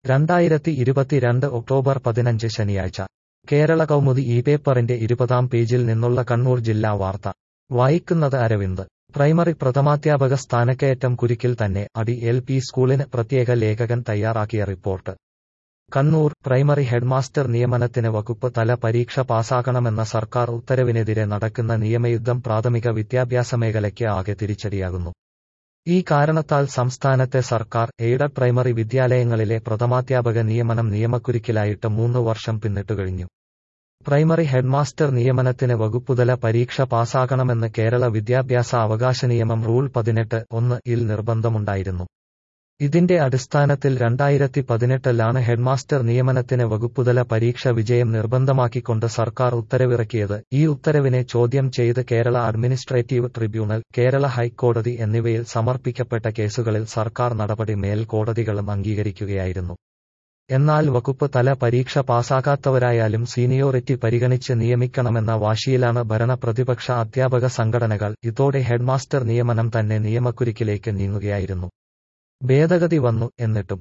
2022 October 15 ശനിയാഴ്ച കേരള കൗമുദി ഈ പേപ്പറിന്റെ 20-ാം പേജിൽ നിന്നുള്ള കണ്ണൂർ ജില്ലാ വാർത്ത വായിക്കുന്നത് അരവിന്ദ്. പ്രൈമറി പ്രഥമാധ്യാപക സ്ഥാനക്കയറ്റം കുരിക്കിൽ തന്നെ, LP സ്കൂളിന് പ്രത്യേക ലേഖകൻ തയ്യാറാക്കിയ റിപ്പോർട്ട്. കണ്ണൂർ. പ്രൈമറി ഹെഡ്മാസ്റ്റർ നിയമനത്തിന് വകുപ്പ് തല പരീക്ഷ പാസാക്കണമെന്ന സർക്കാർ ഉത്തരവിനെതിരെ നടക്കുന്ന നിയമയുദ്ധം പ്രാഥമിക വിദ്യാഭ്യാസ മേഖലയ്ക്ക് ആകെ തിരിച്ചടിയാകുന്നു. ഈ കാരണത്താൽ സംസ്ഥാനത്തെ സർക്കാർ എയ്ഡഡ് പ്രൈമറി വിദ്യാലയങ്ങളിലെ പ്രഥമാധ്യാപക നിയമനം നിയമക്കുരുക്കിലായിട്ട് 3 വർഷം പിന്നിട്ടുകഴിഞ്ഞു. പ്രൈമറി ഹെഡ്മാസ്റ്റർ നിയമനത്തിന് വകുപ്പുതല പരീക്ഷ പാസാകണമെന്ന് കേരള വിദ്യാഭ്യാസ അവകാശ നിയമം റൂൾ 18(1)ൽ നിർബന്ധമുണ്ടായിരുന്നു. ഇതിന്റെ അടിസ്ഥാനത്തിൽ 2018-ലാണ് ഹെഡ്മാസ്റ്റർ നിയമനത്തിന് വകുപ്പുതല പരീക്ഷ വിജയം നിർബന്ധമാക്കിക്കൊണ്ട് സർക്കാർ ഉത്തരവിറക്കിയത്. ഈ ഉത്തരവിനെ ചോദ്യം ചെയ്ത് കേരള അഡ്മിനിസ്ട്രേറ്റീവ് ട്രിബ്യൂണൽ, കേരള ഹൈക്കോടതി എന്നിവയിൽ സമർപ്പിക്കപ്പെട്ട കേസുകളിൽ സർക്കാർ നടപടി മേൽക്കോടതികളും അംഗീകരിക്കുകയായിരുന്നു. എന്നാൽ വകുപ്പ് തല പരീക്ഷ പാസാകാത്തവരായാലും സീനിയോറിറ്റി പരിഗണിച്ച് നിയമിക്കണമെന്ന വാശിയിലാണ് ഭരണ പ്രതിപക്ഷ അധ്യാപക സംഘടനകൾ. ഇതോടെ ഹെഡ്മാസ്റ്റർ നിയമനം തന്നെ നിയമക്കുരുക്കിലേക്ക് നീങ്ങുകയായിരുന്നു. ഭേദഗതി വന്നു. എന്നിട്ടും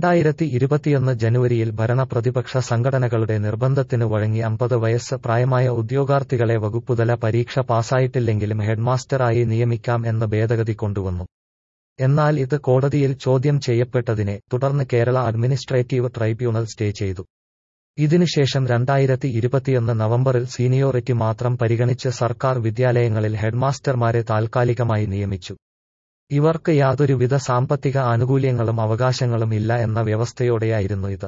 2021 ജനുവരിയിൽ ഭരണ പ്രതിപക്ഷ സംഘടനകളുടെ നിർബന്ധത്തിനു വഴങ്ങി 50 വയസ്സ് പ്രായമായ ഉദ്യോഗാർത്ഥികളെ വകുപ്പുതല പരീക്ഷ പാസായിട്ടില്ലെങ്കിലും ഹെഡ്മാസ്റ്ററായി നിയമിക്കാം എന്ന ഭേദഗതി കൊണ്ടുവന്നു. എന്നാൽ ഇത് കോടതിയിൽ ചോദ്യം ചെയ്യപ്പെട്ടതിനെ തുടർന്ന് കേരള അഡ്മിനിസ്ട്രേറ്റീവ് ട്രൈബ്യൂണൽ സ്റ്റേ ചെയ്തു. ഇതിനുശേഷം 2021 നവംബറിൽ സീനിയോറിറ്റി മാത്രം പരിഗണിച്ച് സർക്കാർ വിദ്യാലയങ്ങളിൽ ഹെഡ്മാസ്റ്റർമാരെ താൽക്കാലികമായി നിയമിച്ചു. ഇവർക്ക് യാതൊരുവിധ സാമ്പത്തിക ആനുകൂല്യങ്ങളും അവകാശങ്ങളും ഇല്ല എന്ന വ്യവസ്ഥയോടെയായിരുന്നു ഇത്.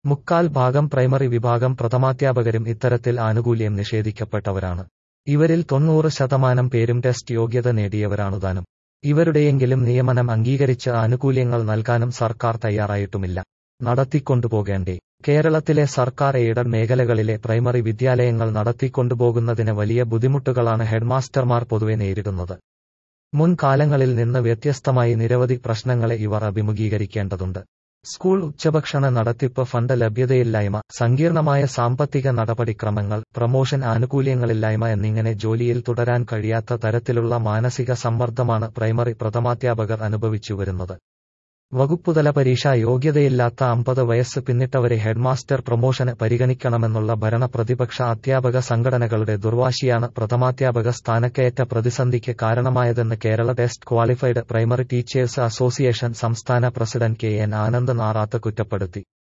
3/4 പ്രൈമറി വിഭാഗം പ്രഥമാധ്യാപകരും ഇത്തരത്തിൽ ആനുകൂല്യം നിഷേധിക്കപ്പെട്ടവരാണ്. ഇവരിൽ 90% പേരും ടെസ്റ്റ് യോഗ്യത നേടിയവരാണുതാനും. ഇവരുടെയെങ്കിലും നിയമനം അംഗീകരിച്ച് ആനുകൂല്യങ്ങൾ നൽകാനും സർക്കാർ തയ്യാറായിട്ടുമില്ല. നടത്തിക്കൊണ്ടുപോകേണ്ടേ? കേരളത്തിലെ സർക്കാർ എയ്ഡഡ് മേഖലകളിലെ പ്രൈമറി വിദ്യാലയങ്ങൾ നടത്തിക്കൊണ്ടുപോകുന്നതിന് വലിയ ബുദ്ധിമുട്ടുകളാണ് ഹെഡ്മാസ്റ്റർമാർ പൊതുവെ നേരിടുന്നത്. മുൻകാലങ്ങളിൽ നിന്ന് വ്യത്യസ്തമായി നിരവധി പ്രശ്നങ്ങളെ ഇവർ അഭിമുഖീകരിക്കേണ്ടതുണ്ട്. സ്കൂൾ ഉച്ചഭക്ഷണ നടത്തിപ്പ് ഫണ്ട് ലഭ്യതയില്ലായ്മ, സങ്കീർണമായ സാമ്പത്തിക നടപടിക്രമങ്ങൾ, പ്രമോഷൻ ആനുകൂല്യങ്ങളില്ലായ്മ എന്നിങ്ങനെ ജോലിയിൽ തുടരാൻ കഴിയാത്ത തരത്തിലുള്ള മാനസിക സമ്മർദ്ദമാണ് പ്രൈമറി പ്രഥമാധ്യാപകർ അനുഭവിച്ചുവരുന്നത്. വകുപ്പുതല പരീക്ഷ യോഗ്യതയില്ലാത്ത 50 വയസ്സ് പിന്നിട്ടവരെ ഹെഡ്മാസ്റ്റർ പ്രമോഷന് പരിഗണിക്കണമെന്നുള്ള ഭരണ പ്രതിപക്ഷ അധ്യാപക സംഘടനകളുടെ ദുർവാശിയാണ് പ്രഥമാധ്യാപക സ്ഥാനക്കയറ്റ പ്രതിസന്ധിക്ക് കാരണമായതെന്ന് Kerala test qualified primary teachers association സംസ്ഥാന പ്രസിഡന്റ് KN ആനന്ദ് നാറാത്ത് കുറ്റപ്പെടുത്തി.